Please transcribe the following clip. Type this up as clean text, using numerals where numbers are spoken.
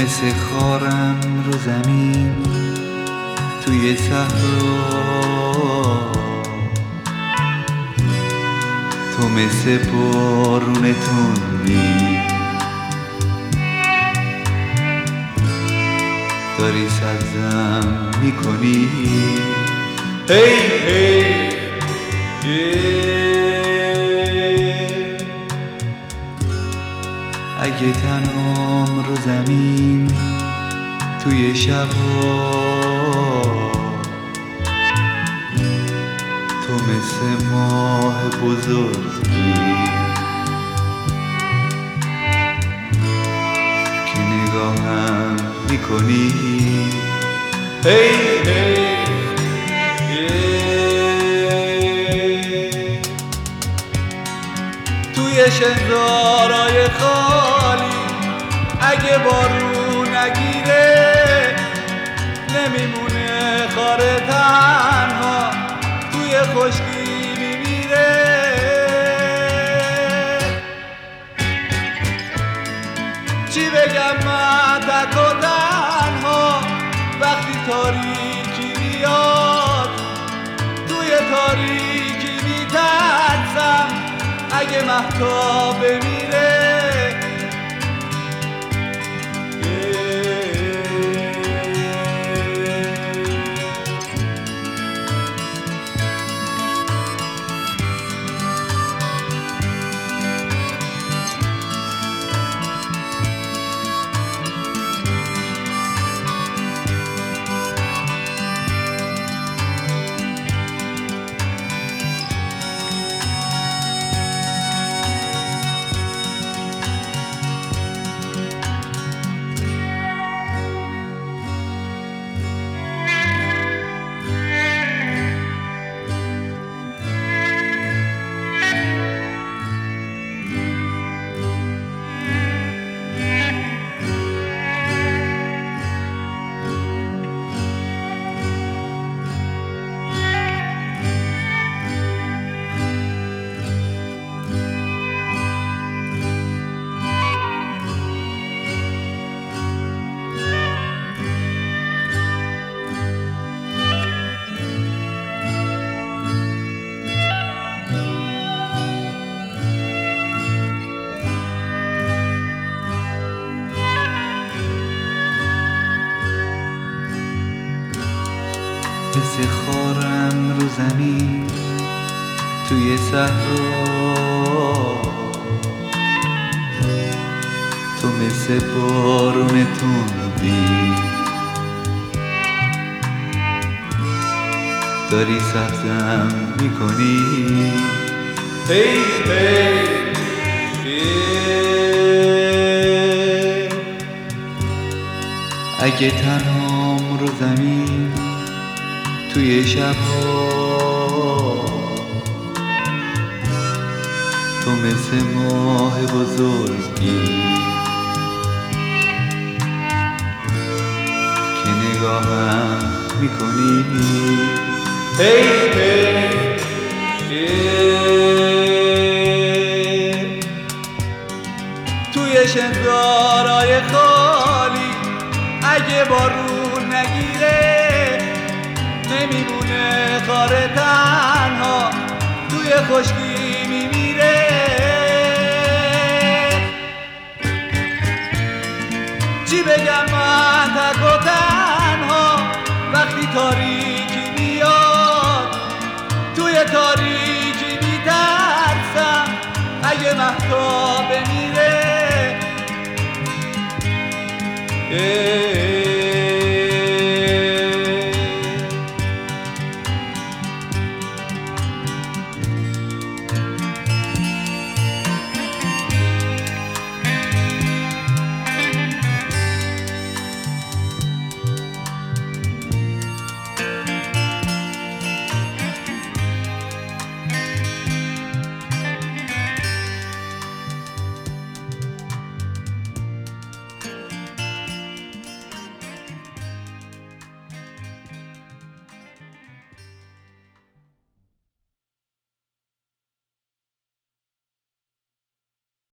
مثل خارم رو زمین توی صحرا، تو مثل بارون تندی داری سبزم میکنی. هی هی اگه تنهام رو زمین توی شبا، تو مثل ماه بزرگی که نگاهم میکنی. هی هی توی شنزارای خالی اگه بارون نگیره نمیمونه خاره تنها توی خشکی میمیره. چی بگم من تک و تنها وقتی تاریکی میاد، توی تاریکی میترسم اگه مهتاب بمیره. مثل خارم رو زمین توی صحرا، تو مثل بارون تندی داری سبزم میکنی. هی هی اگه تنهام رو زمین توی شبها، تو مثل ماه بزرگی که نگاهم میکنی. هی هی توی شنزارای خالی اگه بارون نگیره نمیمونه خاره تنها توی خشکی میمیره. چی بگم من تک و تنها وقتی تاریکی میاد، توی تاریکی میترسم اگه مهتاب